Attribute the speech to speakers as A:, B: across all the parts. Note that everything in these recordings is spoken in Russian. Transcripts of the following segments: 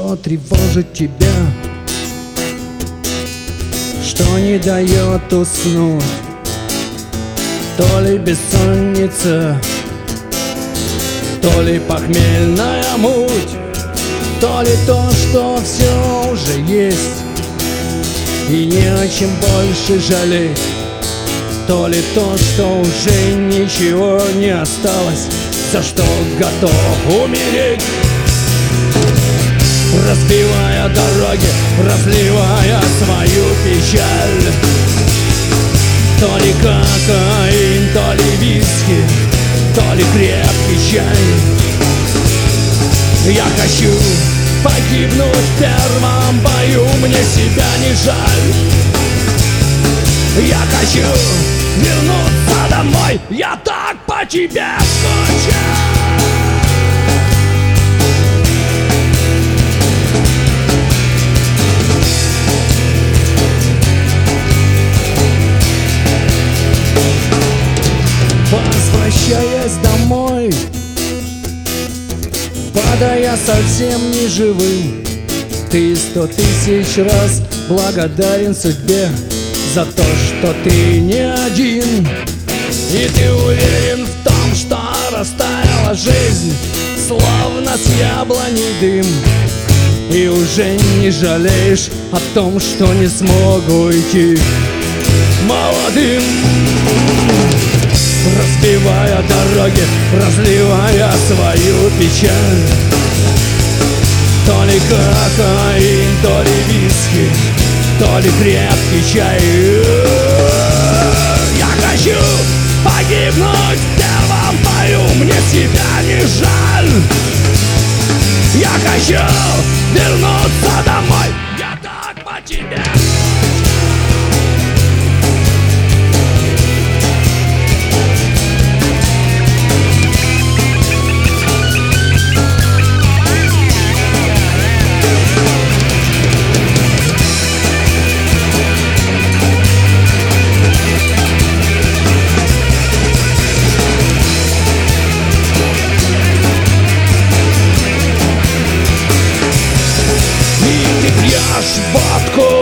A: что тревожит тебя, что не дает уснуть? То ли бессонница, то ли похмельная муть, то ли то, что все уже есть и не о чем больше жалеть, то ли то, что уже ничего не осталось, за что готов умереть. Разбивая дороги, разливая свою печаль, то ли кокаин, то ли виски, то ли крепкий чай. Я хочу погибнуть в первом бою, мне себя не жаль. Я хочу вернуться домой, я так по тебе скучаю. Возвращаясь домой, падая совсем не живым, ты 100 000 раз благодарен судьбе за то, что ты не один. И ты уверен в том, что растаяла жизнь, словно с яблони дым. И уже не жалеешь о том, что не смог уйти молодым. Разбивая дороги, разливая свою печаль, то ли кокаин, то ли виски, то ли крепкий чай. Я хочу погибнуть в первом бою, мне себя не жаль. Я хочу вернуться домой, я так по тебе. Водку,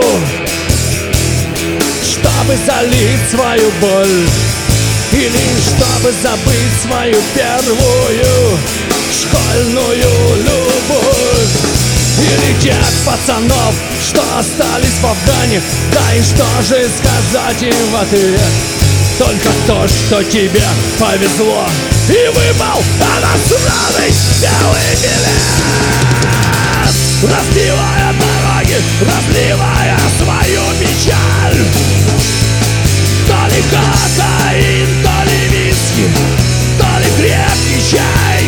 A: чтобы залить свою боль, или чтобы забыть свою первую школьную любовь, или тех пацанов, что остались в Афгане. Да и что же сказать им в ответ? Только то, что тебе повезло и выпал иностранный белый билет. Разбивая дороги, разливая свою печаль, то ли кокаин, то ли виски, то ли крепкий чай.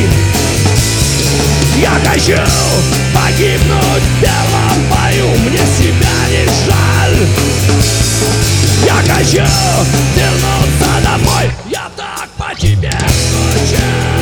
A: Я хочу погибнуть в первом бою, мне себя не жаль. Я хочу вернуться домой, я так по тебе скучаю.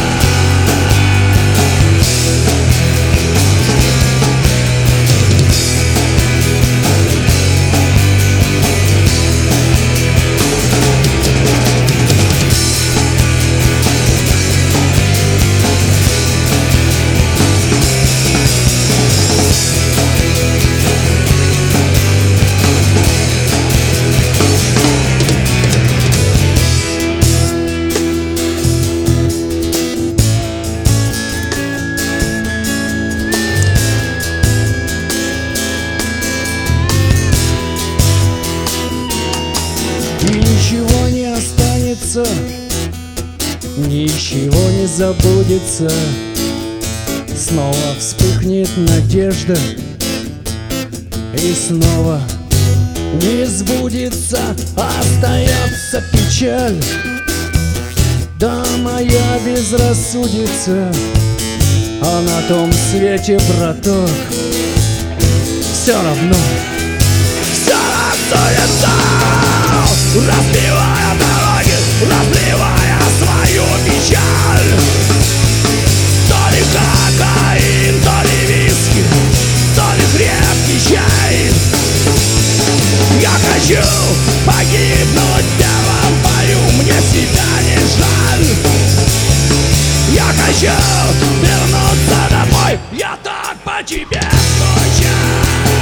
A: Ничего не останется, ничего не забудется. Снова вспыхнет надежда, и снова не сбудется. Остается печаль, да моя безрассудица. А на том свете, браток, все равно разбивая дороги, разливая свою печаль, то ли кокаин, то ли виски, то ли крепкий чай. Я хочу погибнуть в первом бою, мне себя не жаль. Я хочу вернуться домой, я так по тебе скучать.